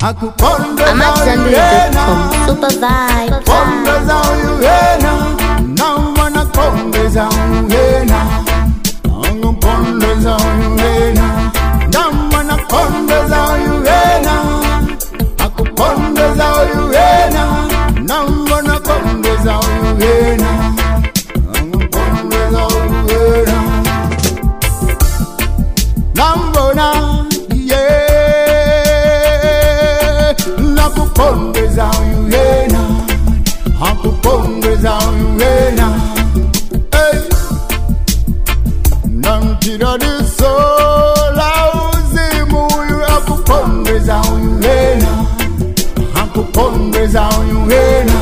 I'm at Zambia.com. Super vibe. Pondeza uyena, namana pondeza uyena. Angu pondeza uyena, namana pondeza uyena. Aku pondeza uyena, namana pondeza uyena. Angu pondeza uyena. Nambona, yeah. Nakupondeza uyena. Akupongeza uyena, hey. Namtira disola uzimu uyu akupongeza uyena. Akupongeza uyena.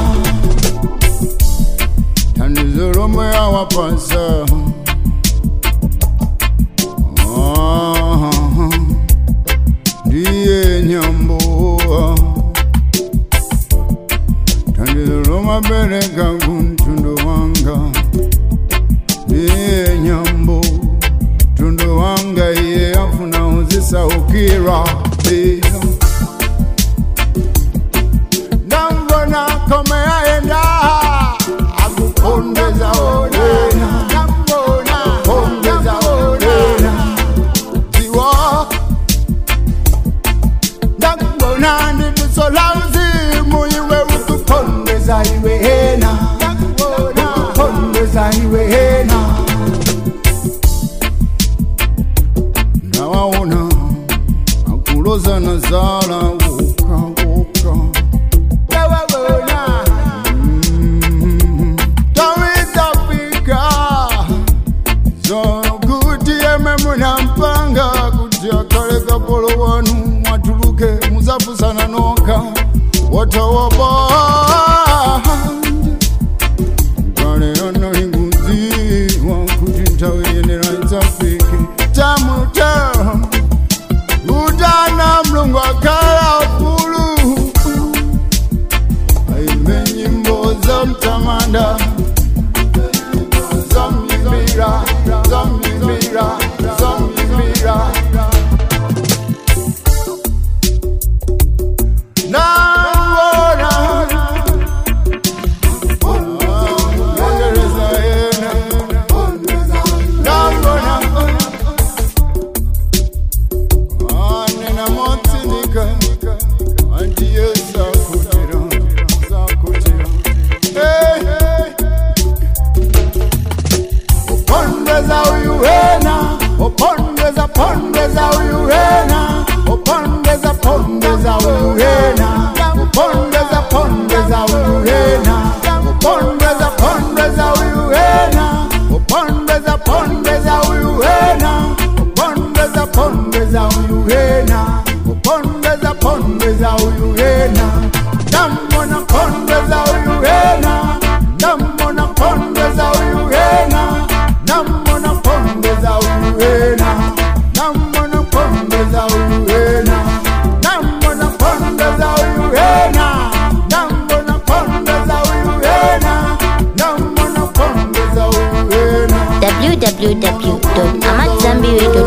Tanizorome ya wapasa diye nyambo Roma bereka kuntundo wanga Ye nyambo Tundo wanga ye afuna uzisa ukira Nambona kome aenda Akupondeza olena Nambona Akupondeza olena Ziwa Nambona ndidisola uzimu iwe ukupondeza iwehena ukupondeza iwehena nawaona akuloza na zala woka woka nawawona tawitafika zono kuti yememuna mpanga kuti akaleka polo wanu watuluke muzafusana noka watawoba Kale ono inguzi wakuti tawenera itafiki tamuta Udana mlungu akala fulu Aime nyimbo za mtamanda Zamibira, zamibira, zamibira Pondeza, pondeza uyuhena. Pondeza, pondeza uyuhena. Pondeza, pondeza uyuhena. Pondeza, pondeza uyuhena. Pondeza, pondeza uyuhena. Pondeza, pondeza uyuhena. Pondeza, pondeza uyuhena. Namona pondeza uyuhena. Namona pondeza uyuhena. Namona pondeza uyuhena. Namona pondeza uyuhena. Namona pondeza uyuhena. Namona pondeza uyuhena. Namona pondeza uyuhena. www.amatzambia.com